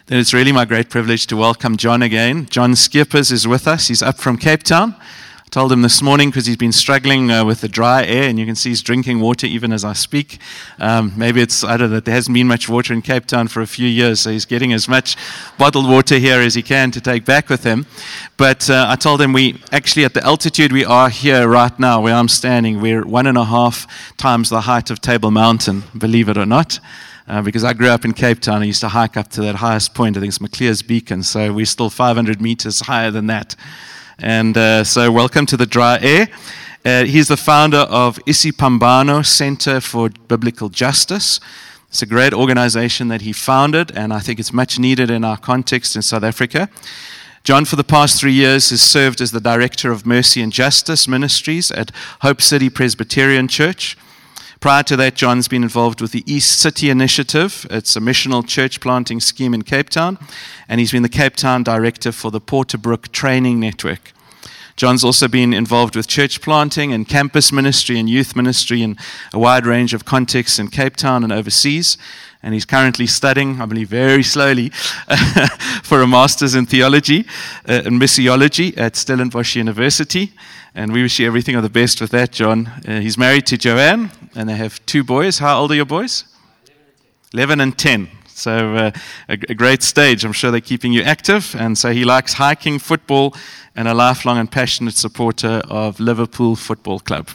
then it's really my great privilege to welcome John again. John Skeepers is with us. He's up from Cape Town. I told him this morning because he's been struggling with the dry air, and you can see he's drinking water even as I speak. Maybe I don't know, there hasn't been much water in Cape Town for a few years, so he's getting as much bottled water here as he can to take back with him. But I told him we actually, at the altitude we are here right now, where I'm standing, we're 1.5 times the height of Table Mountain, believe it or not. Because I grew up in Cape Town, I used to hike up to that highest point. I think it's Maclear's Beacon, so we're still 500 meters higher than that. And so welcome to the dry air. He's the founder of Isipambano Center for Biblical Justice. It's a great organization that he founded, and I think it's much needed in our context in South Africa. John, for the past 3 years, has served as the Director of Mercy and Justice Ministries at Hope City Presbyterian Church. Prior to that, John's been involved with the East City Initiative. It's a missional church planting scheme in Cape Town, and he's been the Cape Town director for the Porterbrook Training Network. John's also been involved with church planting and campus ministry and youth ministry in a wide range of contexts in Cape Town and overseas. And he's currently studying, I believe very slowly, for a master's in theology and missiology at Stellenbosch University. And we wish you everything of the best with that, John. He's married to Joanne, and they have 2 boys. How old are your boys? 11 and 10. So a great stage. I'm sure they're keeping you active. And so he likes hiking, football, and a lifelong and passionate supporter of Liverpool Football Club.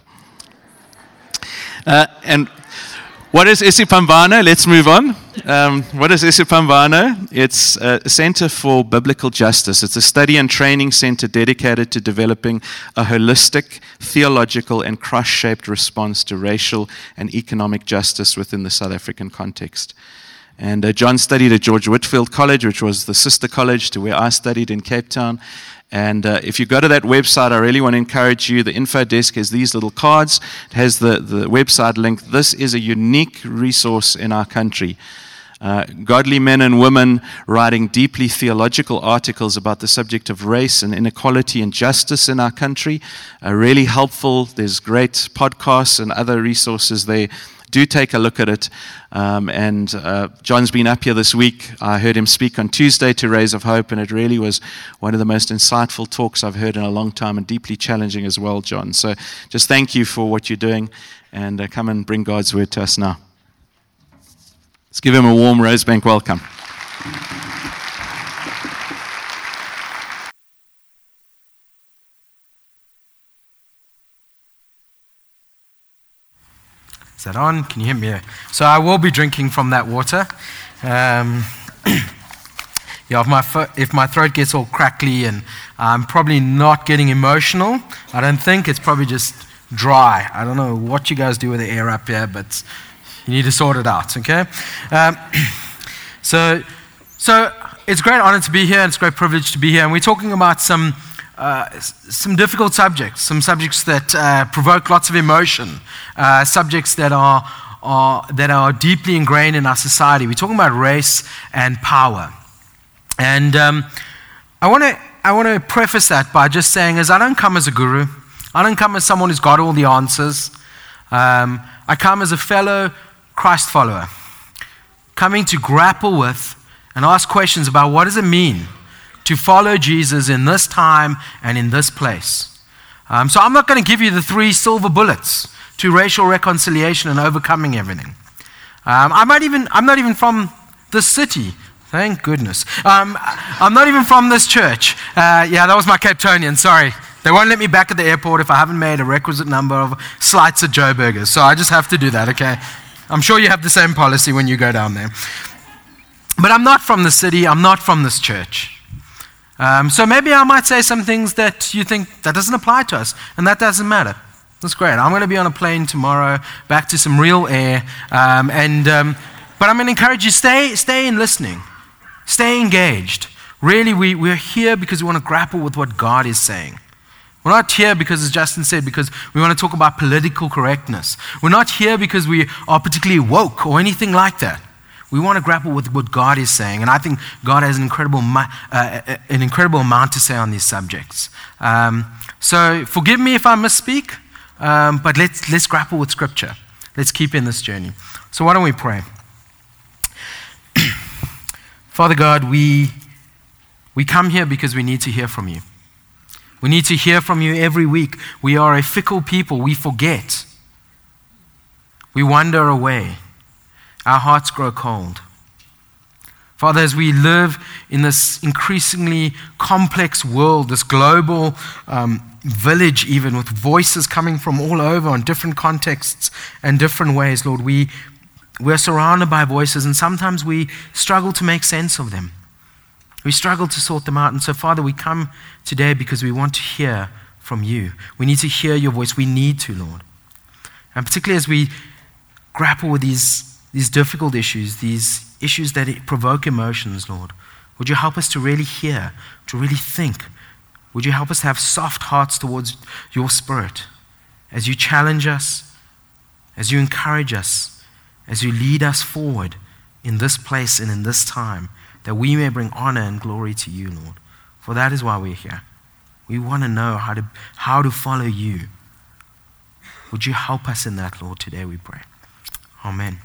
And what is Isipambano? Let's move on. What is Isipambano? It's a center for biblical justice. It's a study and training center dedicated to developing a holistic, theological, and cross-shaped response to racial and economic justice within the South African context. And John studied at George Whitfield College, which was the sister college to where I studied in Cape Town. And if you go to that website, I really want to encourage you. The info desk has these little cards. It has the website link. This is a unique resource in our country. Godly men and women writing deeply theological articles about the subject of race and inequality and justice in our country are really helpful. There's great podcasts and other resources there. Do take a look at it. John's been up here this week. I heard him speak on Tuesday to Rays of Hope, and it really was one of the most insightful talks I've heard in a long time, and deeply challenging as well, John. So just thank you for what you're doing, and come and bring God's word to us now. Let's give him a warm Rosebank welcome. Is that on? Can you hear me? So I will be drinking from that water. If my throat gets all crackly and I'm probably not getting emotional, I don't think. It's probably just dry. I don't know what you guys do with the air up here, but you need to sort it out, okay? So it's a great honor to be here, and it's a great privilege to be here. And we're talking about some difficult subjects, some subjects that provoke lots of emotion, subjects that are deeply ingrained in our society. We're talking about race and power. And I want to preface that by just saying, as I don't come as a guru, I don't come as someone who's got all the answers. I come as a fellow Christ follower, coming to grapple with and ask questions about what does it mean to follow Jesus in this time and in this place. So I'm not going to give you the 3 silver bullets to racial reconciliation and overcoming everything. I'm not even from this city. Thank goodness. I'm not even from this church. That was my Capetonian, sorry. They won't let me back at the airport if I haven't made a requisite number of slights at Joe Burgers. So I just have to do that, okay? I'm sure you have the same policy when you go down there. But I'm not from the city. I'm not from this church. So maybe I might say some things that you think that doesn't apply to us, and that doesn't matter. That's great. I'm going to be on a plane tomorrow, back to some real air, but I'm going to encourage you, stay in listening, stay engaged. Really, we're here because we want to grapple with what God is saying. We're not here because, as Justin said, because we want to talk about political correctness. We're not here because we are particularly woke or anything like that. We want to grapple with what God is saying, and I think God has an incredible amount to say on these subjects. So forgive me if I misspeak, but let's grapple with Scripture. Let's keep in this journey. So why don't we pray? Father God, we come here because we need to hear from you. We need to hear from you every week. We are a fickle people. We forget. We wander away. Our hearts grow cold. Father, as we live in this increasingly complex world, this global village even, with voices coming from all over in different contexts and different ways, Lord, we're surrounded by voices, and sometimes we struggle to make sense of them. We struggle to sort them out. And so, Father, we come today because we want to hear from you. We need to hear your voice. We need to, Lord. And particularly as we grapple with these difficult issues, these issues that provoke emotions, Lord, would you help us to really hear, to really think? Would you help us to have soft hearts towards your Spirit as you challenge us, as you encourage us, as you lead us forward in this place and in this time, that we may bring honor and glory to you, Lord. For that is why we're here. We want to know how to follow you. Would you help us in that, Lord, today we pray. Amen.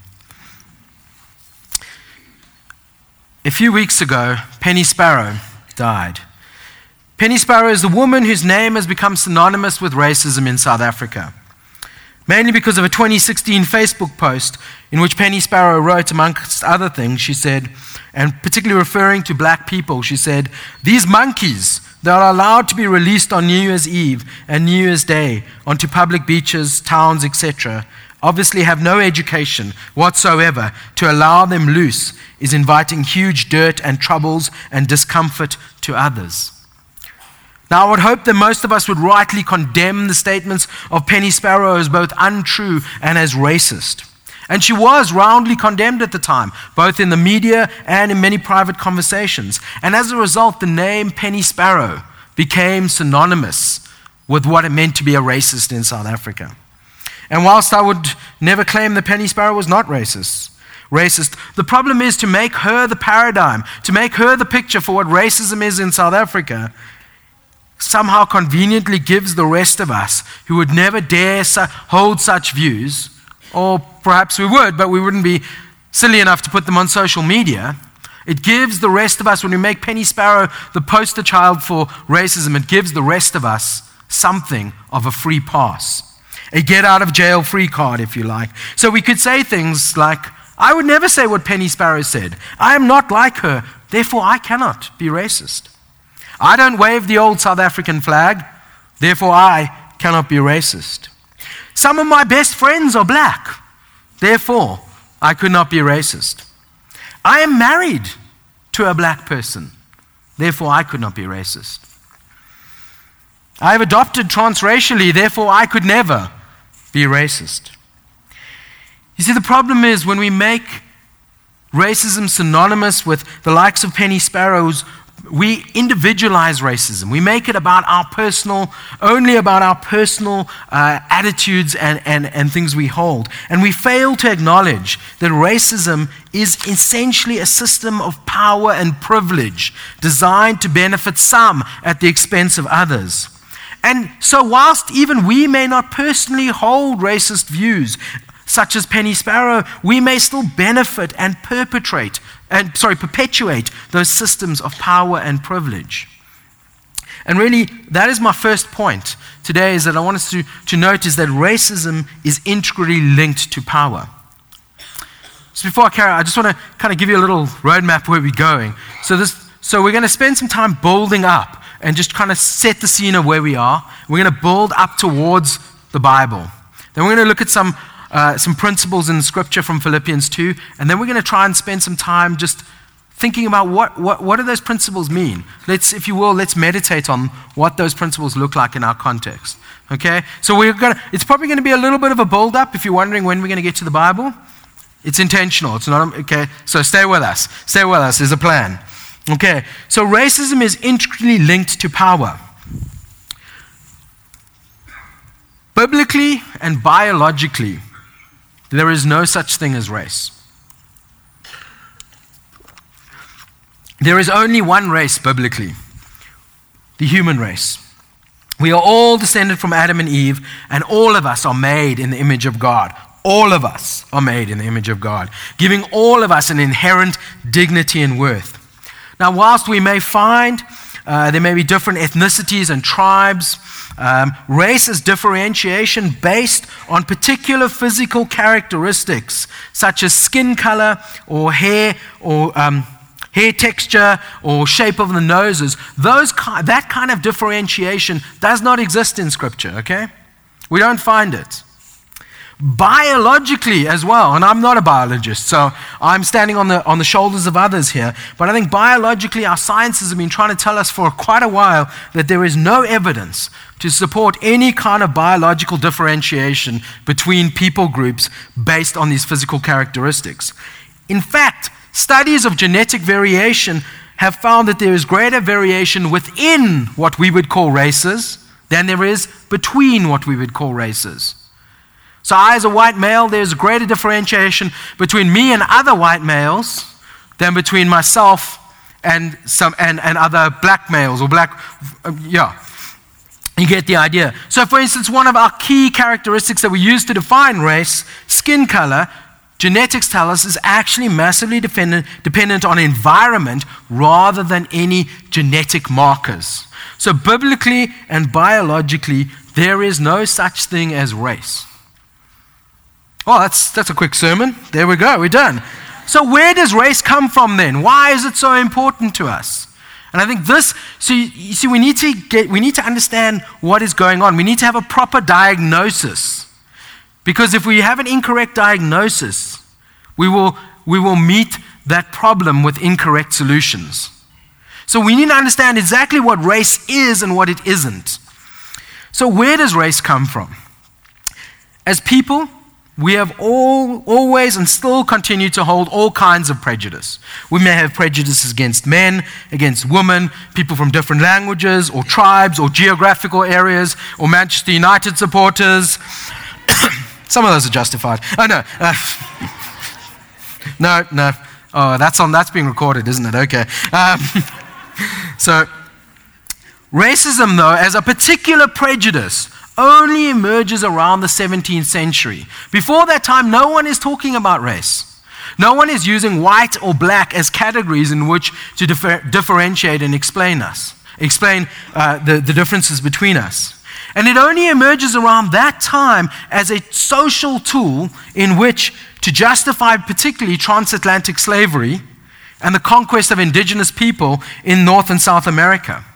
A few weeks ago, Penny Sparrow died. Penny Sparrow is the woman whose name has become synonymous with racism in South Africa, mainly because of a 2016 Facebook post in which Penny Sparrow wrote, amongst other things, she said, and particularly referring to black people, she said, "These monkeys that are allowed to be released on New Year's Eve and New Year's Day onto public beaches, towns, etc., obviously have no education whatsoever. To allow them loose is inviting huge dirt and troubles and discomfort to others." Now, I would hope that most of us would rightly condemn the statements of Penny Sparrow as both untrue and as racist. And she was roundly condemned at the time, both in the media and in many private conversations. And as a result, the name Penny Sparrow became synonymous with what it meant to be a racist in South Africa. And whilst I would never claim that Penny Sparrow was not racist, the problem is to make her the paradigm, to make her the picture for what racism is in South Africa, somehow conveniently gives the rest of us who would never dare hold such views, or perhaps we would, but we wouldn't be silly enough to put them on social media. It gives the rest of us, when we make Penny Sparrow the poster child for racism, it gives the rest of us something of a free pass, a get-out-of-jail-free card, if you like. So we could say things like, I would never say what Penny Sparrow said. I am not like her, therefore I cannot be racist. I don't wave the old South African flag, therefore I cannot be racist. Some of my best friends are black, therefore I could not be racist. I am married to a black person, therefore I could not be racist. I have adopted transracially, therefore I could never be racist. You see, the problem is when we make racism synonymous with the likes of Penny Sparrows, we individualize racism. We make it about only about our personal attitudes and things we hold. And we fail to acknowledge that racism is essentially a system of power and privilege designed to benefit some at the expense of others. And so whilst even we may not personally hold racist views, such as Penny Sparrow, we may still benefit and perpetuate those systems of power and privilege. And really, that is my first point today, is that I want us to notice that racism is integrally linked to power. So before I carry on, I just want to kind of give you a little roadmap where we're going. So we're going to spend some time building up and just kind of set the scene of where we are. We're going to build up towards the Bible. Then we're going to look at some principles in Scripture from Philippians 2, and then we're going to try and spend some time just thinking about what do those principles mean. Let's meditate on what those principles look like in our context. Okay? So it's probably going to be a little bit of a build-up if you're wondering when we're going to get to the Bible. It's intentional. It's not, okay? So stay with us. Stay with us. There's a plan. Okay? So racism is integrally linked to power. Biblically and biologically, there is no such thing as race. There is only one race biblically, the human race. We are all descended from Adam and Eve, and all of us are made in the image of God. All of us are made in the image of God, giving all of us an inherent dignity and worth. Now, whilst we may find there may be different ethnicities and tribes, race is differentiation based on particular physical characteristics, such as skin color or hair texture or shape of the noses. That kind of differentiation does not exist in Scripture, okay? We don't find it. Biologically as well, and I'm not a biologist, so I'm standing on the shoulders of others here, but I think biologically our sciences have been trying to tell us for quite a while that there is no evidence to support any kind of biological differentiation between people groups based on these physical characteristics. In fact, studies of genetic variation have found that there is greater variation within what we would call races than there is between what we would call races. So I, as a white male, there's greater differentiation between me and other white males than between myself and other black males or you get the idea. So for instance, one of our key characteristics that we use to define race, skin color, genetics tell us is actually massively dependent on environment rather than any genetic markers. So biblically and biologically, there is no such thing as race. Oh, that's a quick sermon. There we go. We're done. So where does race come from then? Why is it so important to us? And I think we need to understand what is going on. We need to have a proper diagnosis. Because if we have an incorrect diagnosis, we will meet that problem with incorrect solutions. So we need to understand exactly what race is and what it isn't. So where does race come from? As people, we have always and still continue to hold all kinds of prejudice. We may have prejudices against men, against women, people from different languages or tribes or geographical areas or Manchester United supporters. Some of those are justified. Oh, no. No. Oh, that's being recorded, isn't it? Okay. So, racism, though, as a particular prejudice, only emerges around the 17th century. Before that time, no one is talking about race. No one is using white or black as categories in which to differentiate and explain the differences between us. And it only emerges around that time as a social tool in which to justify particularly transatlantic slavery and the conquest of indigenous people in North and South America.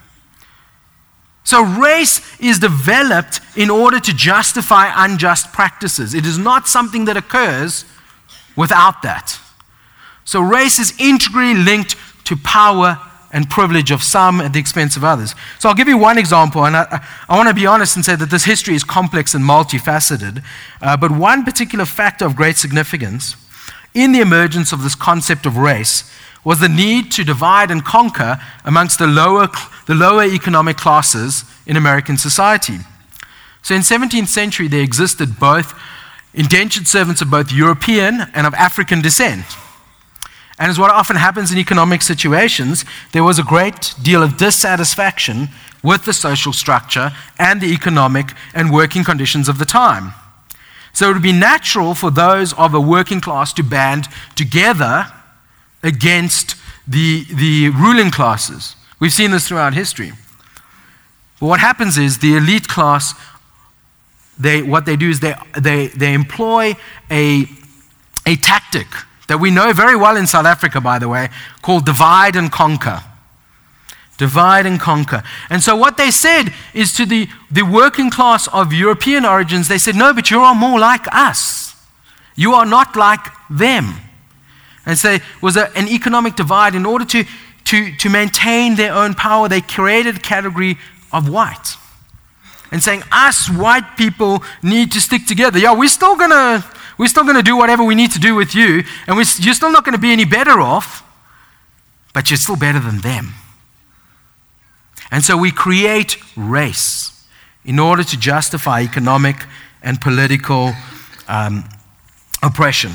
So race is developed in order to justify unjust practices. It is not something that occurs without that. So race is integrally linked to power and privilege of some at the expense of others. So I'll give you one example, and I want to be honest and say that this history is complex and multifaceted, but one particular factor of great significance in the emergence of this concept of race was the need to divide and conquer amongst the lower economic classes in American society. So in 17th century, there existed both indentured servants of both European and of African descent. And as what often happens in economic situations, there was a great deal of dissatisfaction with the social structure and the economic and working conditions of the time. So it would be natural for those of a working class to band together against the ruling classes. We've seen this throughout history. But what happens is the elite class, they employ a tactic that we know very well in South Africa, by the way, called divide and conquer. Divide and conquer. And so what they said is to the working class of European origins, they said, no, but you are more like us. You are not like them. And so it was an economic divide. In order to maintain their own power, they created a category of white. And saying, us white people need to stick together. Yeah, we're still gonna do whatever we need to do with you, and you're still not going to be any better off, but you're still better than them. And so we create race in order to justify economic and political oppression.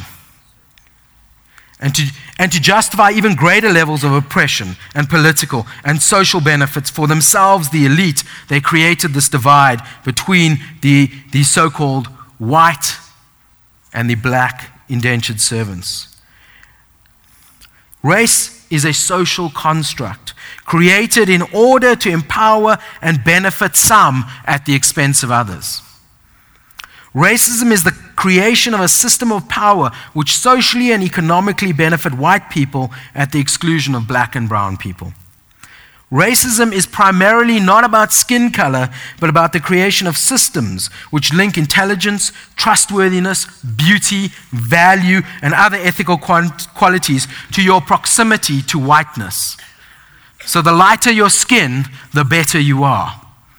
And to justify even greater levels of oppression and political and social benefits for themselves, the elite, they created this divide between the so-called white and the black indentured servants. Race is a social construct created in order to empower and benefit some at the expense of others. Racism is the creation of a system of power which socially and economically benefit white people at the exclusion of black and brown people. Racism is primarily not about skin color, but about the creation of systems which link intelligence, trustworthiness, beauty, value, and other ethical qualities to your proximity to whiteness. So the lighter your skin, the better you are.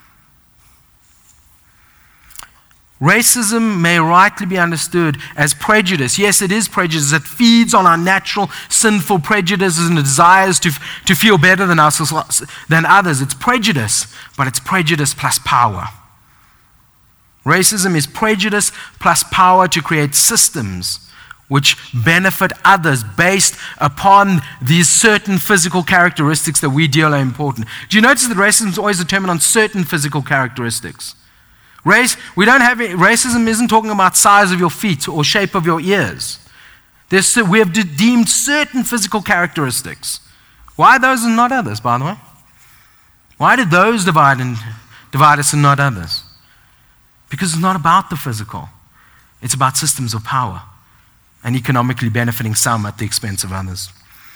Racism may rightly be understood as prejudice. Yes, it is prejudice. It feeds on our natural sinful prejudices and desires to feel better than others. It's prejudice, but it's prejudice plus power. Racism is prejudice plus power to create systems which benefit others based upon these certain physical characteristics that we deem are important. Do you notice that racism is always determined on certain physical characteristics? Racism isn't talking about size of your feet or shape of your ears. We have deemed certain physical characteristics. Why those and not others, by the way? Why did those divide us and not others? Because it's not about the physical. It's about systems of power and economically benefiting some at the expense of others.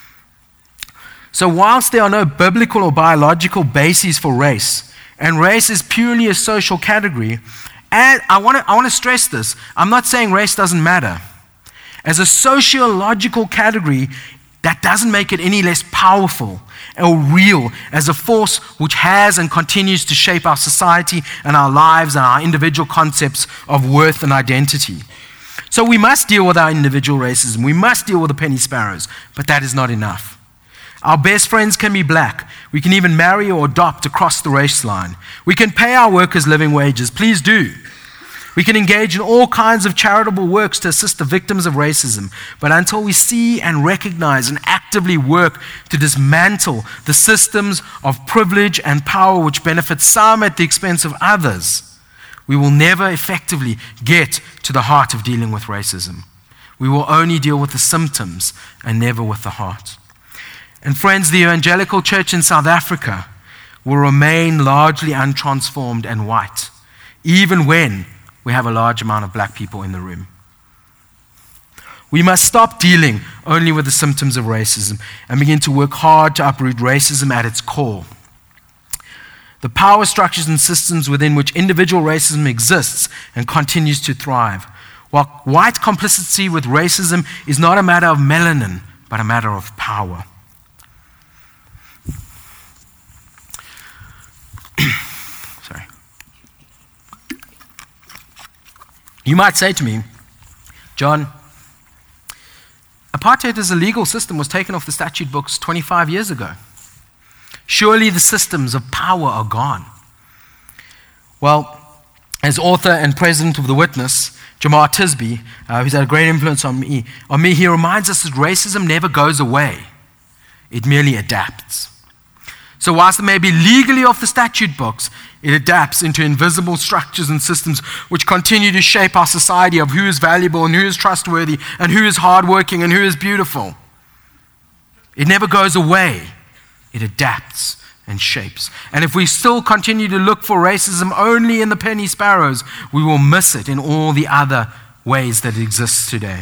So whilst there are no biblical or biological bases for race, and race is purely a social category, and I want to stress this. I'm not saying race doesn't matter. As a sociological category, that doesn't make it any less powerful or real as a force which has and continues to shape our society and our lives and our individual concepts of worth and identity. So we must deal with our individual racism. We must deal with the penny sparrows, but that is not enough. Our best friends can be black. We can even marry or adopt across the race line. We can pay our workers living wages. Please do. We can engage in all kinds of charitable works to assist the victims of racism. But until we see and recognize and actively work to dismantle the systems of privilege and power which benefit some at the expense of others, we will never effectively get to the heart of dealing with racism. We will only deal with the symptoms and never with the heart. And friends, the evangelical church in South Africa will remain largely untransformed and white, even when we have a large amount of black people in the room. We must stop dealing only with the symptoms of racism and begin to work hard to uproot racism at its core. The power structures and systems within which individual racism exists and continues to thrive. While white complicity with racism is not a matter of melanin, but a matter of power. Sorry. You might say to me, John, apartheid as a legal system was taken off the statute books 25 years ago. Surely the systems of power are gone. Well, as author and president of The Witness, Jamar Tisby, who's had a great influence on me, he reminds us that racism never goes away. It merely adapts. So whilst it may be legally off the statute books, it adapts into invisible structures and systems which continue to shape our society of who is valuable and who is trustworthy and who is hardworking and who is beautiful. It never goes away. It adapts and shapes. And if we still continue to look for racism only in the penny sparrows, we will miss it in all the other ways that it exists today.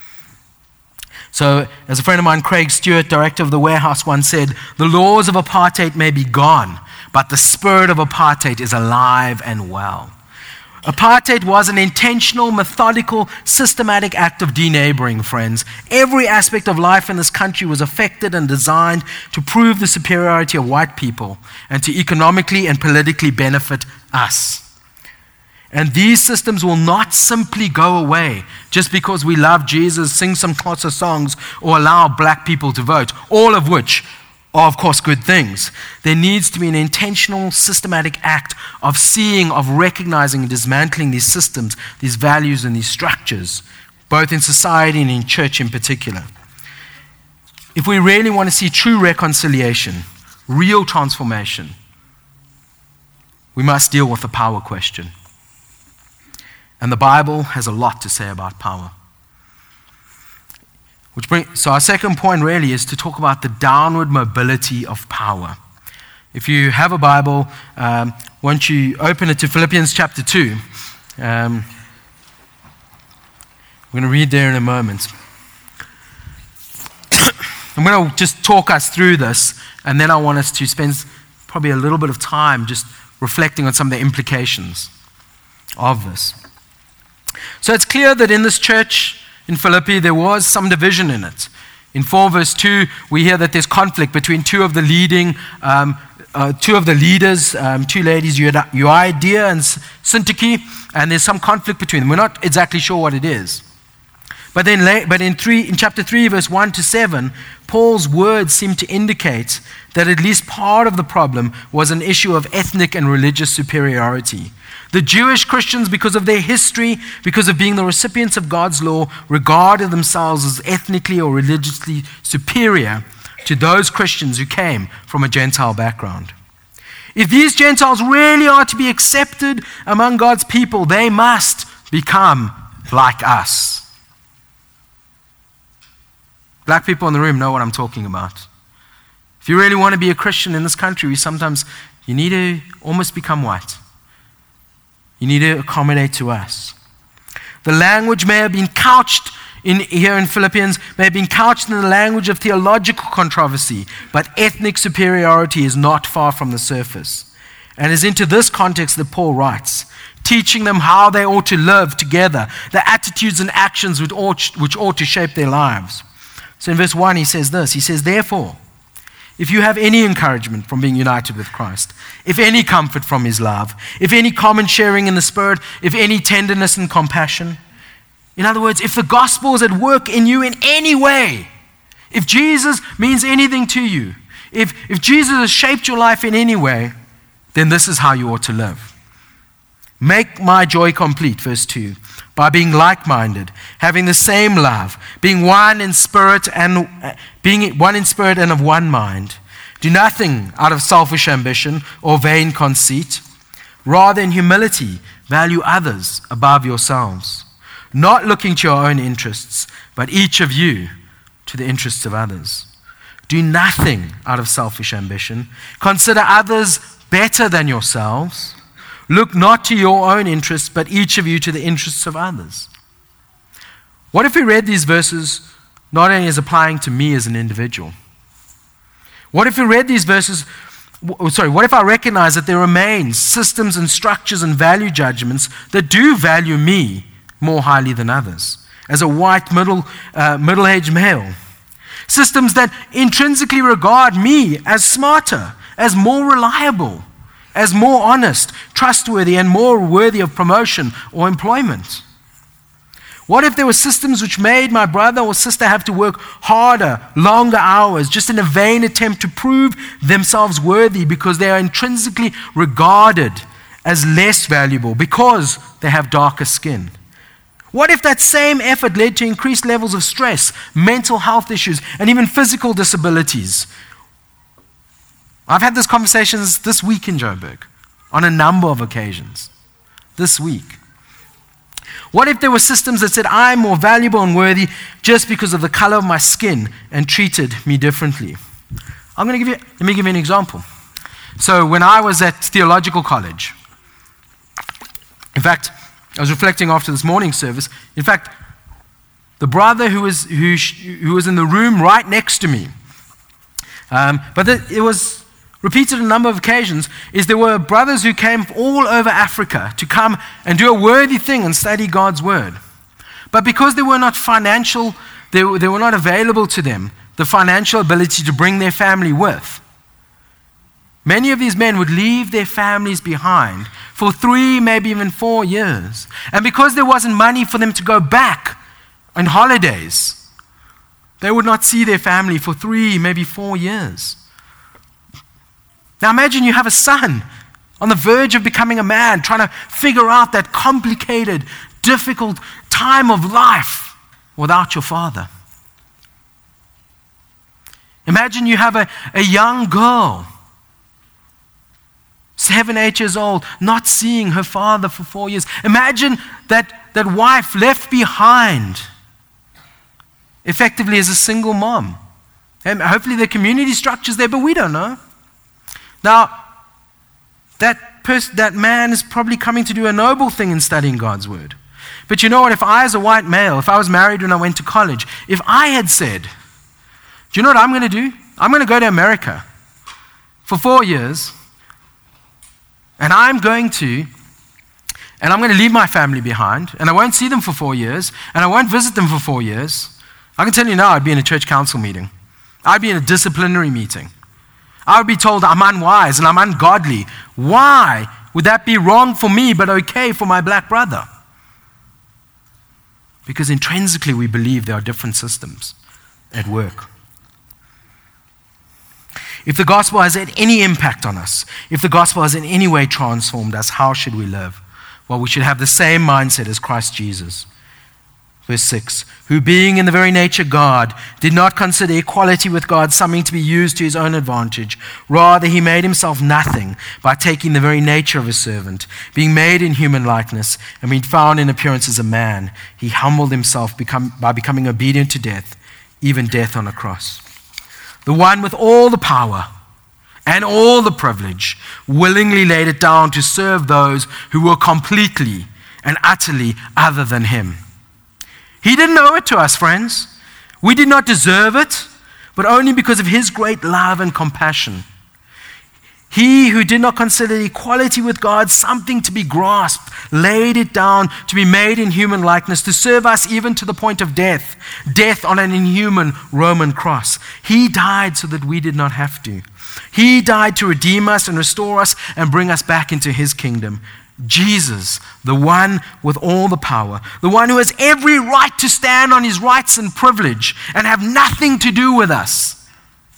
So, as a friend of mine, Craig Stewart, director of the Warehouse, once said, "The laws of apartheid may be gone, but the spirit of apartheid is alive and well." Apartheid was an intentional, methodical, systematic act of deneighboring, friends. Every aspect of life in this country was affected and designed to prove the superiority of white people and to economically and politically benefit us. And these systems will not simply go away just because we love Jesus, sing some Xhosa songs, or allow black people to vote, all of which are, of course, good things. There needs to be an intentional, systematic act of seeing, of recognizing and dismantling these systems, these values and these structures, both in society and in church in particular. If we really want to see true reconciliation, real transformation, we must deal with the power question. And the Bible has a lot to say about power. So our second point really is to talk about the downward mobility of power. If you have a Bible, once you open it to Philippians chapter 2, we're going to read there in a moment. I'm going to just talk us through this, and then I want us to spend probably a little bit of time just reflecting on some of the implications of this. So it's clear that in this church in Philippi, there was some division in it. In 4 verse 2, we hear that there's conflict between two of the leaders, two ladies, Euodia and Syntyche, and there's some conflict between them. We're not exactly sure what it is. But in chapter 3, verse 1 to 7, Paul's words seem to indicate that at least part of the problem was an issue of ethnic and religious superiority. The Jewish Christians, because of their history, because of being the recipients of God's law, regarded themselves as ethnically or religiously superior to those Christians who came from a Gentile background. If these Gentiles really are to be accepted among God's people, they must become like us. Black people in the room know what I'm talking about. If you really want to be a Christian in this country, you need to almost become white. You need to accommodate to us. The language may have been couched here in Philippians, may have been couched in the language of theological controversy, but ethnic superiority is not far from the surface. And it's into this context that Paul writes, teaching them how they ought to live together, the attitudes and actions which ought to shape their lives. So in verse 1 he says this, he says, therefore, if you have any encouragement from being united with Christ, if any comfort from his love, if any common sharing in the Spirit, if any tenderness and compassion, in other words, if the gospel is at work in you in any way, if Jesus means anything to you, if Jesus has shaped your life in any way, then this is how you ought to live. Make my joy complete, verse 2, by being like-minded, having the same love, being one in spirit and of one mind. Do nothing out of selfish ambition or vain conceit. Rather, in humility, value others above yourselves, not looking to your own interests, but each of you to the interests of others. Do nothing out of selfish ambition. Consider others better than yourselves. Look not to your own interests, but each of you to the interests of others. What if we read these verses not only as applying to me as an individual? What if we read these verses, what if I recognize that there remain systems and structures and value judgments that do value me more highly than others, as a white middle-aged male? Systems that intrinsically regard me as smarter, as more reliable, as more honest, trustworthy, and more worthy of promotion or employment? What if there were systems which made my brother or sister have to work harder, longer hours, just in a vain attempt to prove themselves worthy because they are intrinsically regarded as less valuable because they have darker skin? What if that same effort led to increased levels of stress, mental health issues, and even physical disabilities? I've had these conversations this week in Joburg on a number of occasions. This week. What if there were systems that said I'm more valuable and worthy just because of the color of my skin and treated me differently? Let me give you an example. So when I was at theological college, in fact, I was reflecting after this morning service. In fact, the brother who was in the room right next to me, it was repeated a number of occasions, is there were brothers who came all over Africa to come and do a worthy thing and study God's word. But because they were not they were not available to them the financial ability to bring their family with, many of these men would leave their families behind for 3, maybe even 4 years. And because there wasn't money for them to go back on holidays, they would not see their family for 3, maybe 4 years. Now imagine you have a son on the verge of becoming a man, trying to figure out that complicated, difficult time of life without your father. Imagine you have a young girl, 7, 8 years old, not seeing her father for 4 years. Imagine that wife left behind effectively as a single mom. And hopefully the community structure's there, but we don't know. Now, that man is probably coming to do a noble thing in studying God's word. But you know what? If I, as a white male, if I was married when I went to college, if I had said, do you know what I'm going to do? I'm going to go to America for 4 years, and I'm going to leave my family behind, and I won't see them for 4 years, and I won't visit them for 4 years. I can tell you now, I'd be in a church council meeting. I'd be in a disciplinary meeting. I would be told I'm unwise and I'm ungodly. Why would that be wrong for me but okay for my black brother? Because intrinsically we believe there are different systems at work. If the gospel has had any impact on us, if the gospel has in any way transformed us, how should we live? Well, we should have the same mindset as Christ Jesus. Verse 6, who being in the very nature God, did not consider equality with God something to be used to his own advantage. Rather, he made himself nothing by taking the very nature of a servant. Being made in human likeness and being found in appearance as a man, he humbled himself by becoming obedient to death, even death on a cross. The one with all the power and all the privilege willingly laid it down to serve those who were completely and utterly other than him. He didn't owe it to us, friends. We did not deserve it, but only because of his great love and compassion. He who did not consider equality with God something to be grasped, laid it down to be made in human likeness, to serve us even to the point of death, death on an inhuman Roman cross. He died so that we did not have to. He died to redeem us and restore us and bring us back into his kingdom. Jesus, the one with all the power, the one who has every right to stand on his rights and privilege and have nothing to do with us.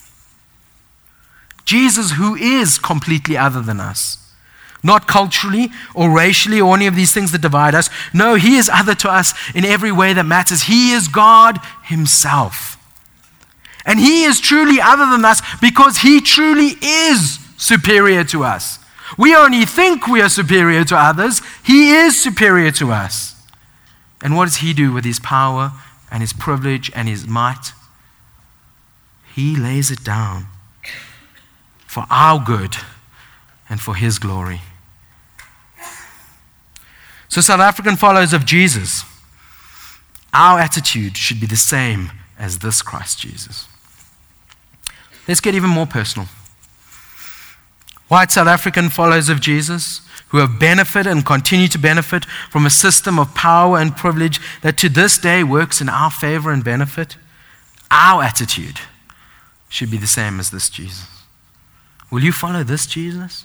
Jesus, who is completely other than us. Not culturally or racially or any of these things that divide us. No, he is other to us in every way that matters. He is God himself. And he is truly other than us because he truly is superior to us. We only think we are superior to others. He is superior to us. And what does he do with his power and his privilege and his might? He lays it down for our good and for his glory. So, South African followers of Jesus, our attitude should be the same as this Christ Jesus. Let's get even more personal. White South African followers of Jesus who have benefited and continue to benefit from a system of power and privilege that to this day works in our favor and benefit, our attitude should be the same as this Jesus. Will you follow this Jesus?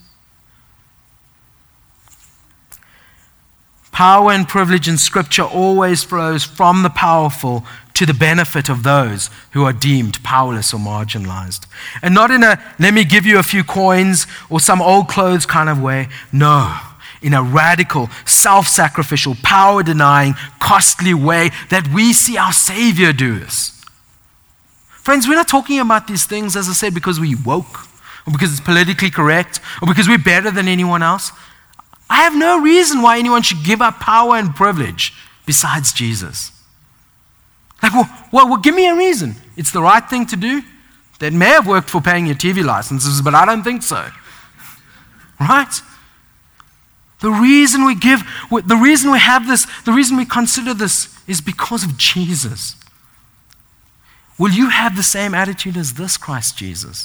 Power and privilege in Scripture always flows from the powerful to the benefit of those who are deemed powerless or marginalized. And not in a, let me give you a few coins or some old clothes kind of way. No, in a radical, self-sacrificial, power-denying, costly way that we see our Savior do this. Friends, we're not talking about these things, as I said, because we woke or because it's politically correct or because we're better than anyone else. I have no reason why anyone should give up power and privilege besides Jesus. Like, well, give me a reason. It's the right thing to do. That may have worked for paying your TV licenses, but I don't think so. Right? The reason we give, the reason we have this, the reason we consider this is because of Jesus. Will you have the same attitude as this Christ Jesus?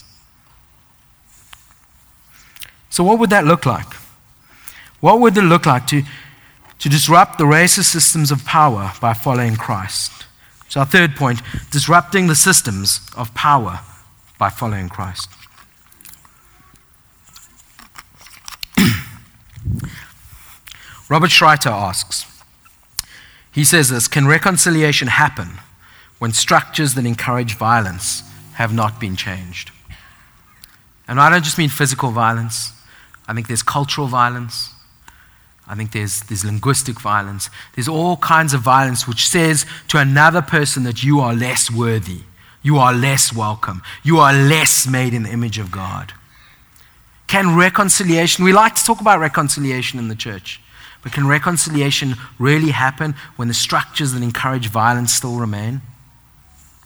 So what would that look like? What would it look like to disrupt the racist systems of power by following Christ? So our third point, disrupting the systems of power by following Christ. Robert Schreiter asks, he says this, can reconciliation happen when structures that encourage violence have not been changed? And I don't just mean physical violence. I think there's cultural violence. I think there's linguistic violence. There's all kinds of violence which says to another person that you are less worthy, you are less welcome, you are less made in the image of God. Can reconciliation, we like to talk about reconciliation in the church, but can reconciliation really happen when the structures that encourage violence still remain?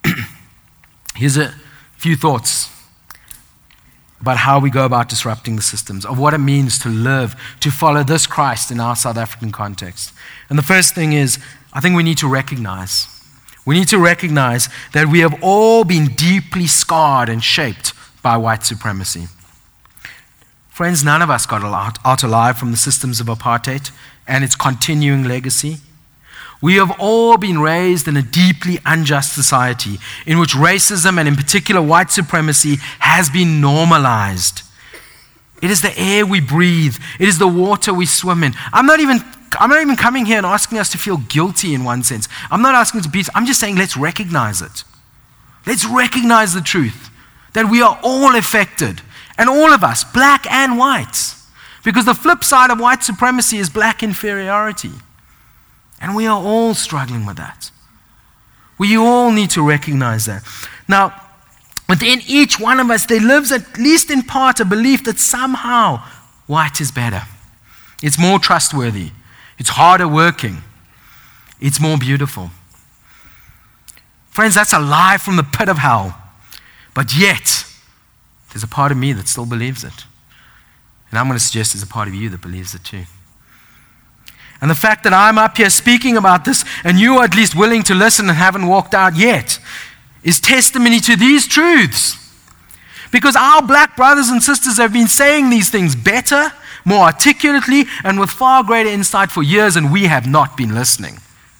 here's a few thoughts about how we go about disrupting the systems, of what it means to live, to follow this Christ in our South African context. And the first thing is, I think we need to recognize that we have all been deeply scarred and shaped by white supremacy. Friends, none of us got out alive from the systems of apartheid and its continuing legacy. We have all been raised in a deeply unjust society in which racism, and in particular white supremacy, has been normalized. It is the air we breathe. It is the water we swim in. I'm not even coming here and asking us to feel guilty in one sense. I'm not asking to beat. I'm just saying let's recognize it. Let's recognize the truth that we are all affected, and all of us, black and white. Because the flip side of white supremacy is black inferiority. And we are all struggling with that. We all need to recognize that. Now, within each one of us, there lives, at least in part, a belief that somehow white is better. It's more trustworthy. It's harder working. It's more beautiful. Friends, that's a lie from the pit of hell. But yet, there's a part of me that still believes it. And I'm going to suggest there's a part of you that believes it too. And the fact that I'm up here speaking about this, and you are at least willing to listen and haven't walked out yet, is testimony to these truths. Because our black brothers and sisters have been saying these things better, more articulately, and with far greater insight for years, and we have not been listening.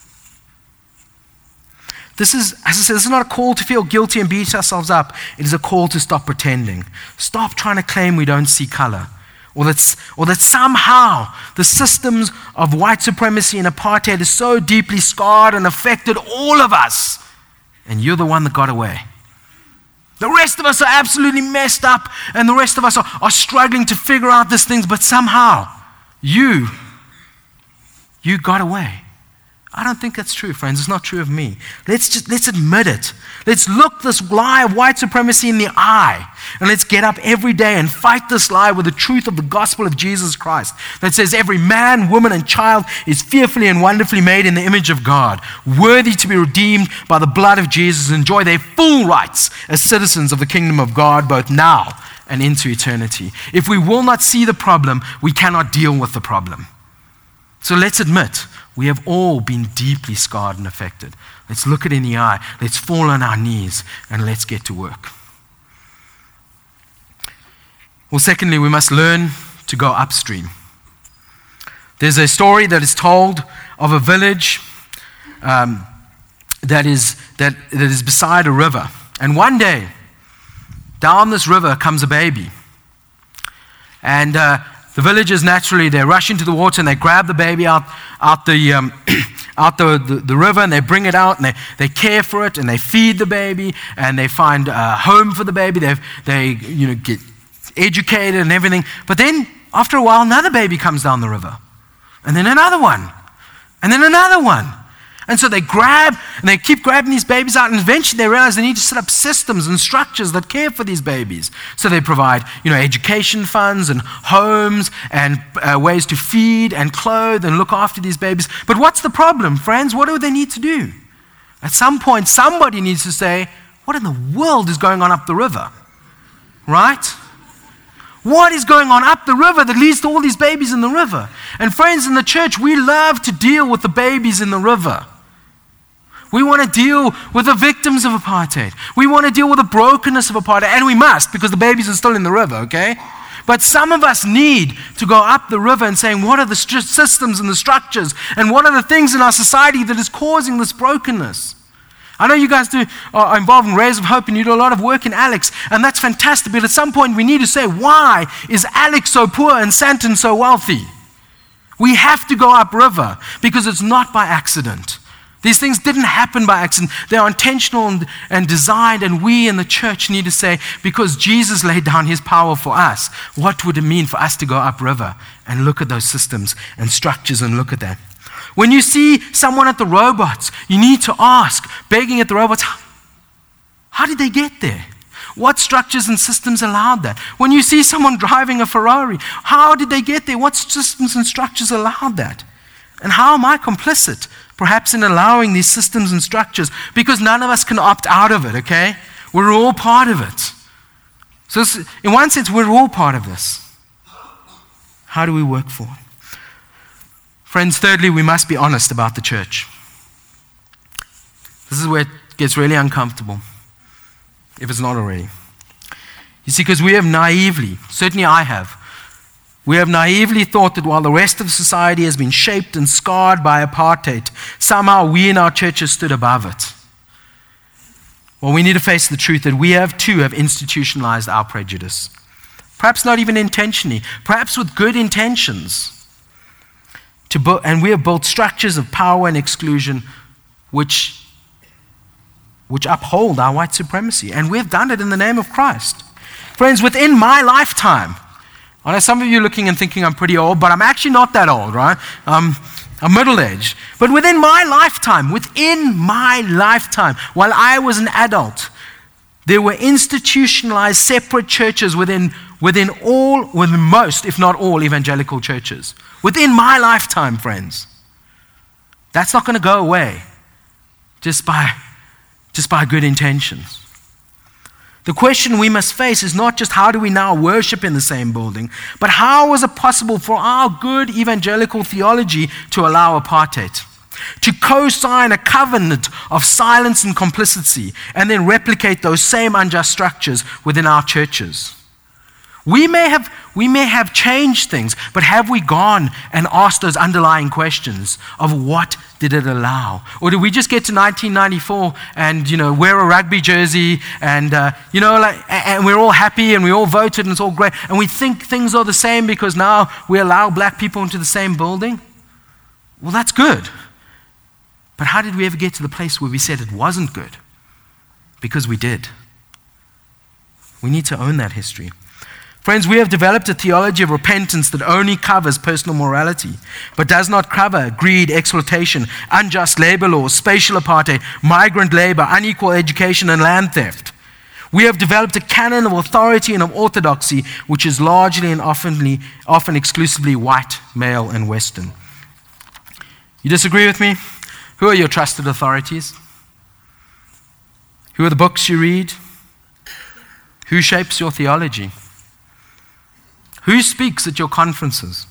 This is, as I said, this is not a call to feel guilty and beat ourselves up. It is a call to stop pretending. Stop trying to claim we don't see color. Or that somehow the systems of white supremacy and apartheid is so deeply scarred and affected all of us, and you're the one that got away. The rest of us are absolutely messed up, and the rest of us are struggling to figure out these things, but somehow you got away. I don't think that's true, friends. It's not true of me. Let's admit it. Let's look this lie of white supremacy in the eye, and let's get up every day and fight this lie with the truth of the gospel of Jesus Christ that says every man, woman, and child is fearfully and wonderfully made in the image of God, worthy to be redeemed by the blood of Jesus and enjoy their full rights as citizens of the kingdom of God, both now and into eternity. If we will not see the problem, we cannot deal with the problem. So let's admit, we have all been deeply scarred and affected. Let's look it in the eye. Let's fall on our knees and let's get to work. Well, secondly, we must learn to go upstream. There's a story that is told of a village that is beside a river. And one day, down this river comes a baby. And the villagers naturally, they rush into the water and they grab the baby out the river, and they bring it out and they care for it and they feed the baby and they find a home for the baby. They get educated and everything. But then after a while, another baby comes down the river, and then another one, and then another one. And so they grab and they keep grabbing these babies out, and eventually they realize they need to set up systems and structures that care for these babies. So they provide, education funds and homes and ways to feed and clothe and look after these babies. But what's the problem, friends? What do they need to do? At some point, somebody needs to say, what in the world is going on up the river? Right? What is going on up the river that leads to all these babies in the river? And friends, in the church, we love to deal with the babies in the river. We want to deal with the victims of apartheid. We want to deal with the brokenness of apartheid, and we must, because the babies are still in the river, okay? But some of us need to go up the river and saying, what are the systems and the structures, and what are the things in our society that is causing this brokenness? I know you guys are involved in Rays of Hope, and you do a lot of work in Alex, and that's fantastic, but at some point we need to say, why is Alex so poor and Sandton so wealthy? We have to go upriver, because it's not by accident. These things didn't happen by accident. They are intentional and designed, and we in the church need to say, because Jesus laid down his power for us, what would it mean for us to go upriver and look at those systems and structures and look at that? When you see someone at the robots, you need to ask, begging at the robots, how did they get there? What structures and systems allowed that? When you see someone driving a Ferrari, how did they get there? What systems and structures allowed that? And how am I complicit Perhaps in allowing these systems and structures, because none of us can opt out of it, okay? We're all part of it. So in one sense, we're all part of this. How do we work for it? Friends, thirdly, we must be honest about the church. This is where it gets really uncomfortable, if it's not already. You see, because we have naively, certainly I have, we have naively thought that while the rest of society has been shaped and scarred by apartheid, somehow we in our churches stood above it. Well, we need to face the truth that we too have institutionalized our prejudice. Perhaps not even intentionally, perhaps with good intentions. And we have built structures of power and exclusion which uphold our white supremacy. And we have done it in the name of Christ. Friends, within my lifetime, I know some of you are looking and thinking I'm pretty old, but I'm actually not that old, right? I'm middle-aged. But within my lifetime, while I was an adult, there were institutionalized separate churches within most, if not all, evangelical churches. Within my lifetime, friends. That's not going to go away just by good intentions. The question we must face is not just how do we now worship in the same building, but how was it possible for our good evangelical theology to allow apartheid? To co-sign a covenant of silence and complicity and then replicate those same unjust structures within our churches. We may have changed things, but have we gone and asked those underlying questions of what did it allow? Or did we just get to 1994 and, wear a rugby jersey and, and we're all happy and we all voted and it's all great and we think things are the same because now we allow black people into the same building? Well, that's good. But how did we ever get to the place where we said it wasn't good? Because we did. We need to own that history. Friends, we have developed a theology of repentance that only covers personal morality, but does not cover greed, exploitation, unjust labor laws, spatial apartheid, migrant labor, unequal education, and land theft. We have developed a canon of authority and of orthodoxy, which is largely and often exclusively white, male, and Western. You disagree with me? Who are your trusted authorities? Who are the books you read? Who shapes your theology? Who speaks at your conferences?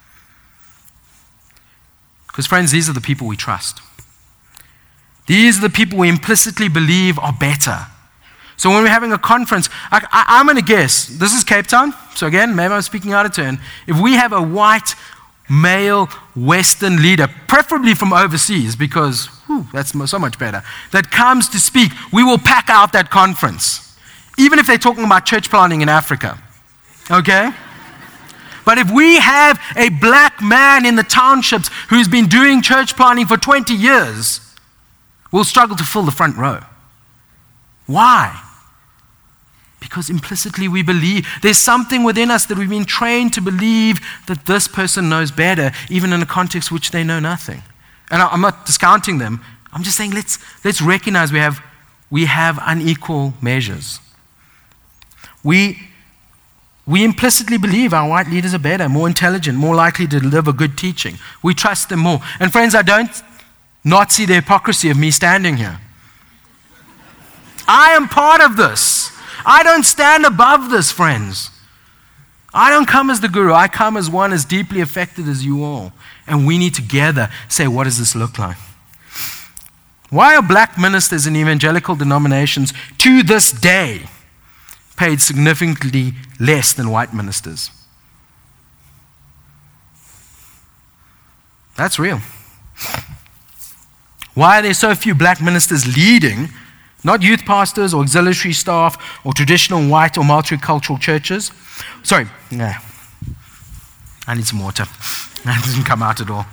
Because, friends, these are the people we trust. These are the people we implicitly believe are better. So when we're having a conference, I'm going to guess, this is Cape Town, so again, maybe I'm speaking out of turn. If we have a white, male, Western leader, preferably from overseas, because that's so much better, that comes to speak, we will pack out that conference, even if they're talking about church planting in Africa. Okay? But if we have a black man in the townships who's been doing church planting for 20 years, we'll struggle to fill the front row. Why? Because implicitly we believe there's something within us that we've been trained to believe that this person knows better, even in a context which they know nothing. And I'm not discounting them. I'm just saying let's recognize we have unequal measures. We implicitly believe our white leaders are better, more intelligent, more likely to deliver good teaching. We trust them more. And friends, I don't not see the hypocrisy of me standing here. I am part of this. I don't stand above this, friends. I don't come as the guru. I come as one as deeply affected as you all. And we need together say, what does this look like? Why are black ministers in evangelical denominations to this day paid significantly less than white ministers? That's real. Why are there so few black ministers leading, not youth pastors or auxiliary staff or traditional white or multicultural churches? Sorry, I need some water. That doesn't come out at all.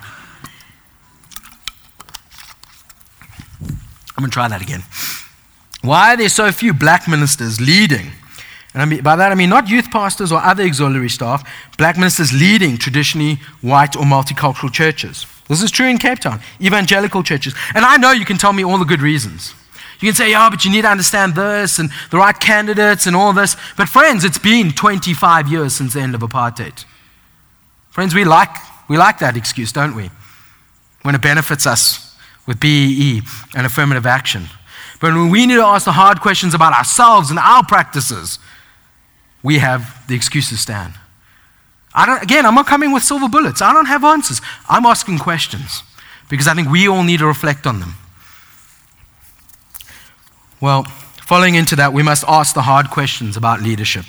I'm going to try that again. Why are there so few black ministers leading? And by that I mean not youth pastors or other auxiliary staff, black ministers leading traditionally white or multicultural churches. This is true in Cape Town, evangelical churches. And I know you can tell me all the good reasons. You can say, but you need to understand this and the right candidates and all this. But friends, it's been 25 years since the end of apartheid. Friends, we like that excuse, don't we? When it benefits us. with BEE and affirmative action. But when we need to ask the hard questions about ourselves and our practices, we have the excuses stand. I'm not coming with silver bullets. I don't have answers. I'm asking questions because I think we all need to reflect on them. Well, following into that, we must ask the hard questions about leadership.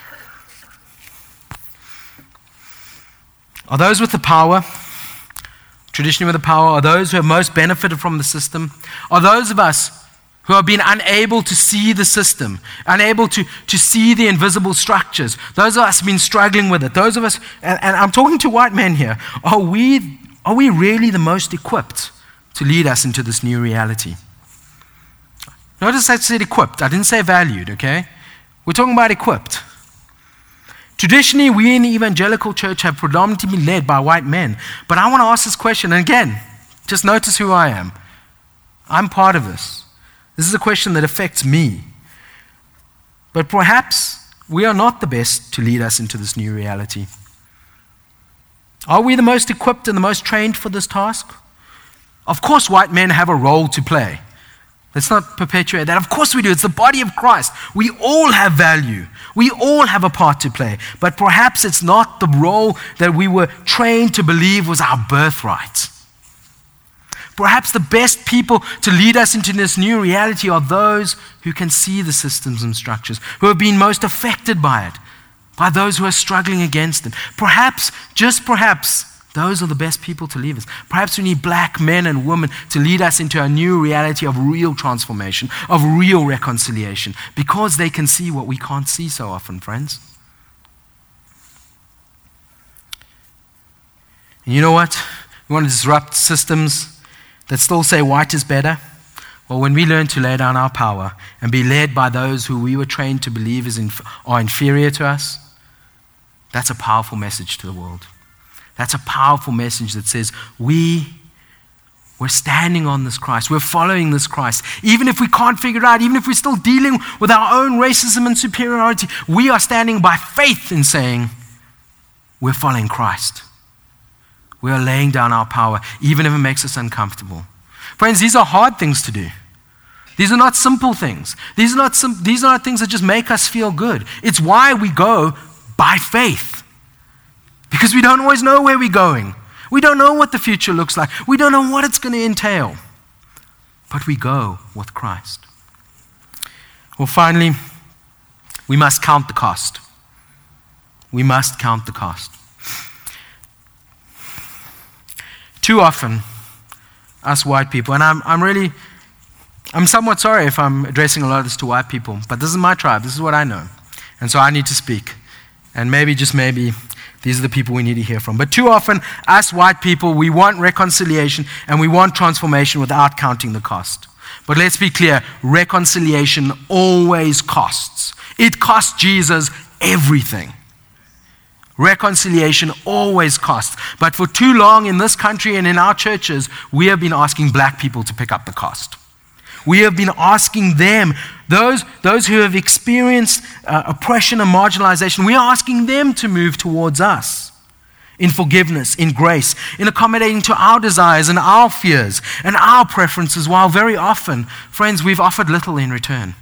Are those with the power, traditionally with the power, are those who have most benefited from the system? Are those of us who have been unable to see the system, unable to see the invisible structures? Those of us who have been struggling with it. Those of us, and I'm talking to white men here, are we really the most equipped to lead us into this new reality? Notice I said equipped. I didn't say valued, okay? We're talking about equipped. Traditionally, we in the evangelical church have predominantly been led by white men. But I want to ask this question, and again, just notice who I am. I'm part of this. This is a question that affects me. But perhaps we are not the best to lead us into this new reality. Are we the most equipped and the most trained for this task? Of course, white men have a role to play. Let's not perpetuate that. Of course we do. It's the body of Christ. We all have value. We all have a part to play. But perhaps it's not the role that we were trained to believe was our birthright. Perhaps the best people to lead us into this new reality are those who can see the systems and structures, who have been most affected by it, by those who are struggling against it. Perhaps, just perhaps, those are the best people to lead us. Perhaps we need black men and women to lead us into a new reality of real transformation, of real reconciliation, because they can see what we can't see so often, friends. And you know what? We want to disrupt systems that still say white is better. Well, when we learn to lay down our power and be led by those who we were trained to believe are inferior to us, that's a powerful message to the world. That's a powerful message that says we're standing on this Christ. We're following this Christ. Even if we can't figure it out, even if we're still dealing with our own racism and superiority, we are standing by faith in saying we're following Christ. We are laying down our power, even if it makes us uncomfortable. Friends, these are hard things to do. These are not simple things. These are not things that just make us feel good. It's why we go by faith. Because we don't always know where we're going. We don't know what the future looks like. We don't know what it's going to entail. But we go with Christ. Well, finally, we must count the cost. We must count the cost. Too often, us white people, and I'm somewhat sorry if I'm addressing a lot of this to white people, but this is my tribe. This is what I know. And so I need to speak. And maybe, just maybe, these are the people we need to hear from. But too often, us white people, we want reconciliation and we want transformation without counting the cost. But let's be clear, reconciliation always costs. It cost Jesus everything. Reconciliation always costs. But for too long in this country and in our churches, we have been asking black people to pick up the cost. We have been asking them, those who have experienced oppression and marginalization, we are asking them to move towards us in forgiveness, in grace, in accommodating to our desires and our fears and our preferences, while very often, friends, we've offered little in return.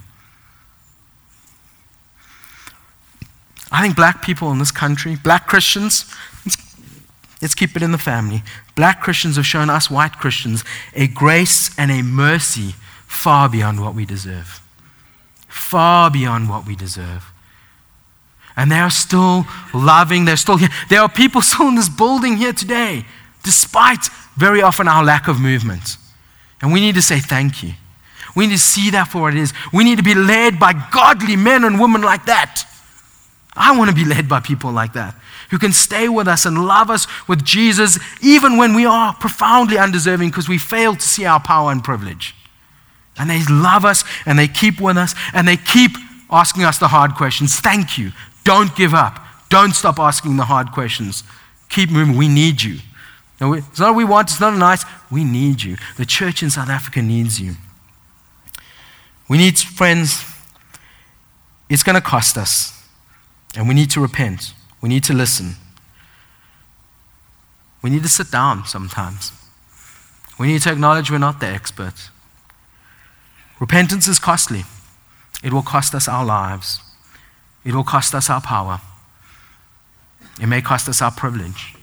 I think black people in this country, black Christians, let's keep it in the family. Black Christians have shown us white Christians a grace and a mercy far beyond what we deserve. Far beyond what we deserve. And they are still loving, they're still here. There are people still in this building here today, despite very often our lack of movement. And we need to say thank you. We need to see that for what it is. We need to be led by godly men and women like that. I want to be led by people like that, who can stay with us and love us with Jesus, even when we are profoundly undeserving because we fail to see our power and privilege. And they love us, and they keep with us, and they keep asking us the hard questions. Thank you. Don't give up. Don't stop asking the hard questions. Keep moving. We need you. No, it's not what we want. It's not nice. We need you. The church in South Africa needs you. We need, friends, it's going to cost us. And we need to repent. We need to listen. We need to sit down sometimes. We need to acknowledge we're not the experts. Repentance is costly. It will cost us our lives. It will cost us our power. It may cost us our privilege.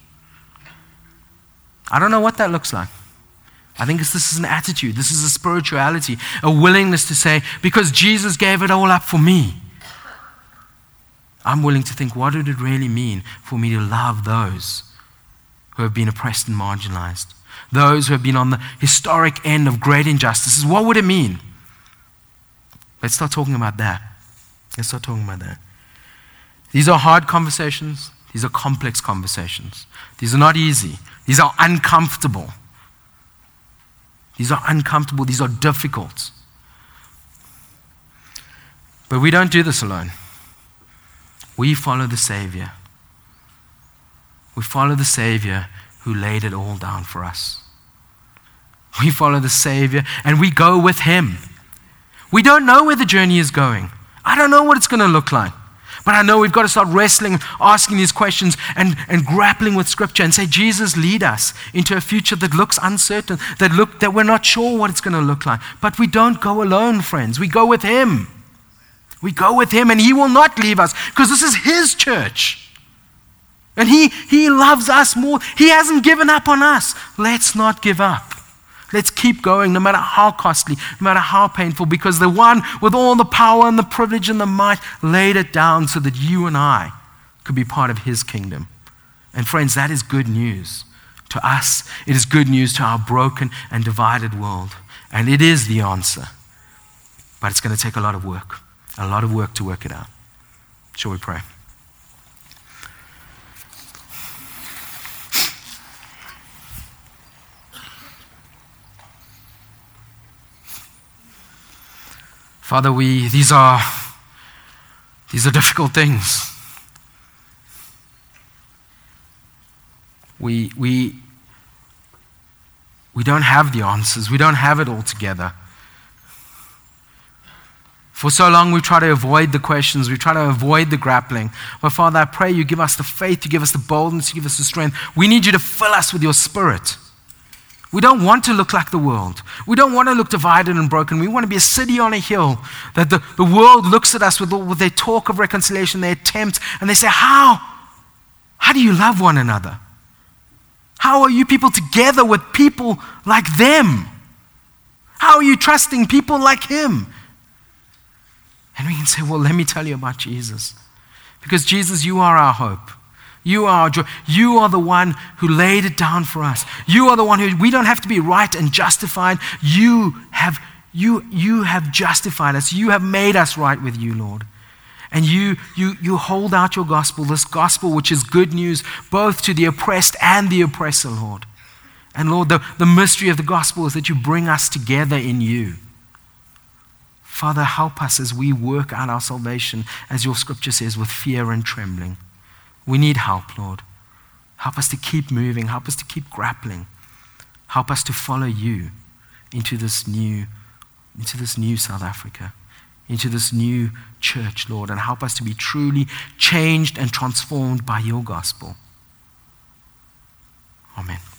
I don't know what that looks like. I think this is an attitude. This is a spirituality, a willingness to say, because Jesus gave it all up for me, I'm willing to think, what did it really mean for me to love those who have been oppressed and marginalized? Those who have been on the historic end of great injustices. What would it mean? Let's start talking about that. These are hard conversations. These are complex conversations. These are not easy. These are uncomfortable. These are difficult. But we don't do this alone. We follow the Savior. We follow the Savior who laid it all down for us. We follow the Savior and we go with Him. We don't know where the journey is going. I don't know what it's going to look like. But I know we've got to start wrestling, asking these questions and grappling with Scripture and say, Jesus, lead us into a future that looks uncertain, that we're not sure what it's going to look like. But we don't go alone, friends. We go with Him. We go with Him, and He will not leave us because this is His church. And He loves us more. He hasn't given up on us. Let's not give up. Let's keep going, no matter how costly, no matter how painful, because the one with all the power and the privilege and the might laid it down so that you and I could be part of His kingdom. And friends, that is good news to us. It is good news to our broken and divided world. And it is the answer. But it's going to take a lot of work to work it out. Shall we pray? Father, these are difficult things. We don't have the answers. We don't have it all together. For so long we try to avoid the questions. We try to avoid the grappling. But Father, I pray you give us the faith, you give us the boldness, you give us the strength. We need you to fill us with your Spirit. We don't want to look like the world. We don't want to look divided and broken. We want to be a city on a hill that the world looks at us with their talk of reconciliation, their attempt, and they say, how do you love one another? How are you people together with people like them? How are you trusting people like Him? And we can say, well, let me tell you about Jesus. Because Jesus, you are our hope. You are our joy. You are the one who laid it down for us. You are the one who, we don't have to be right and justified. You have justified us. You have made us right with you, Lord. And you hold out your gospel, this gospel which is good news both to the oppressed and the oppressor, Lord. And Lord, the mystery of the gospel is that you bring us together in you. Father, help us as we work out our salvation, as your scripture says, with fear and trembling. We need help, Lord. Help us to keep moving. Help us to keep grappling. Help us to follow you into this new South Africa, into this new church, Lord, and help us to be truly changed and transformed by your gospel. Amen.